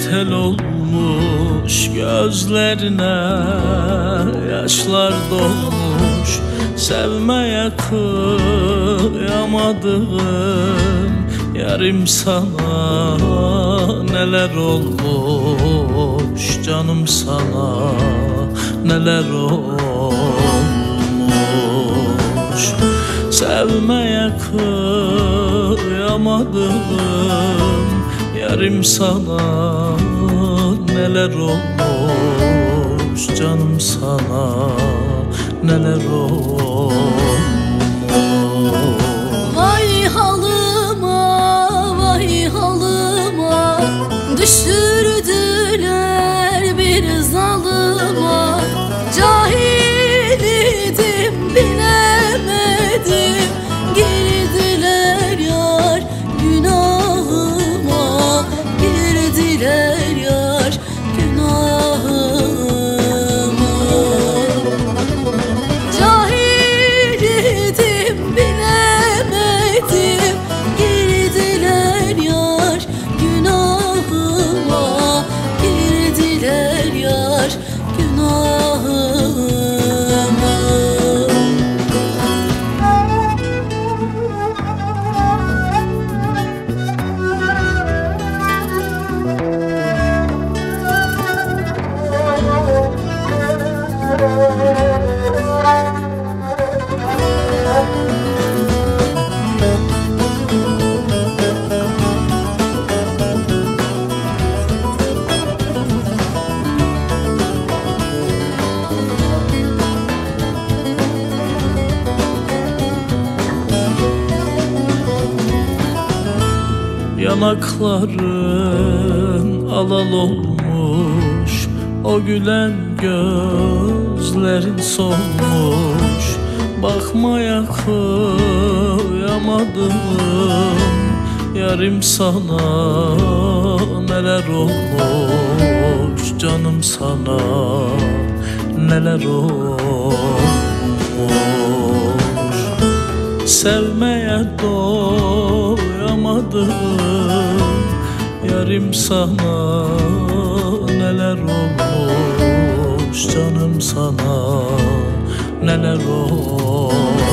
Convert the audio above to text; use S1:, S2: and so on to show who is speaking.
S1: tel olmuş gözlerine, yaşlar dolmuş sevmeye kıyamadım. Yarim sana neler olmuş, canım sana neler olmuş. Sevmeye kıyamadım, yarim sana neler olmuş, canım sana neler olmuş.
S2: Vay halıma, vay halıma, düşürdüler bir zalıma. Cahil idim, bilemedim, girdiler yar günahıma, girdiler yar günahıma. Cahil idim, bilemedim, girdiler yar günahıma, girdiler yar günahıma.
S1: Yanakların alal olmuş, o gülen gözlerin solmuş. Bakmaya kıyamadım, yarim sana neler olmuş, canım sana neler olmuş. Sevmeye doyamadım, yarim sana neler olmuş, canım sana neler olmuş.